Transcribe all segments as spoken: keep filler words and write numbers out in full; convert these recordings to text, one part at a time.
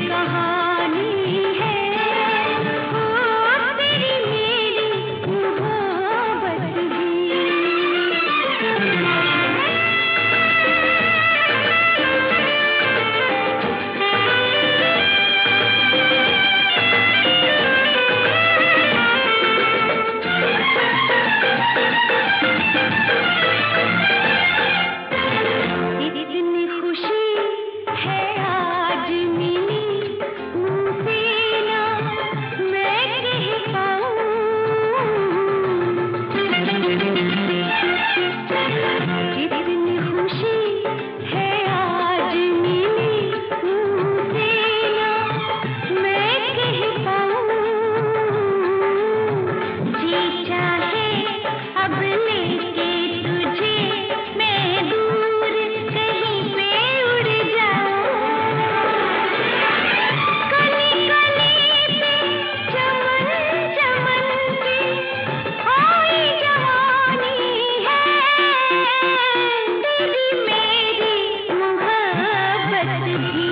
कहानी है, ओ तेरी मेरी मोहब्बत भी। इतनी खुशी है आज मिली, मुझसे ना मैं कह पाऊं। इतनी खुशी है आज मिली, मुझसे ना मैं कह पाऊं। जी चाहे अब लेके तुझे मैं दूर कहीं पे उड़ जाऊं। कली कली पे चमन चमन की खोई जवानी है, तेरी मेरी मोहब्बत भी।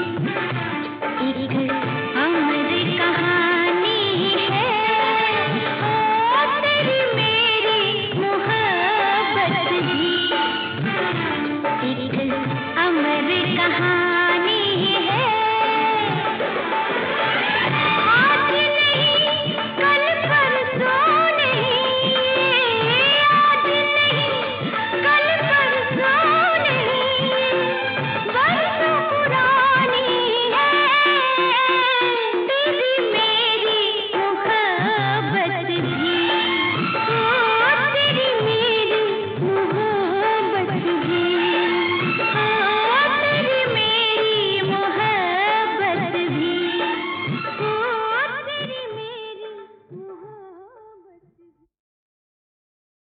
एक अमर कहानी है, ओ तेरी मेरी मोहब्बत भी। एक अमर कहानी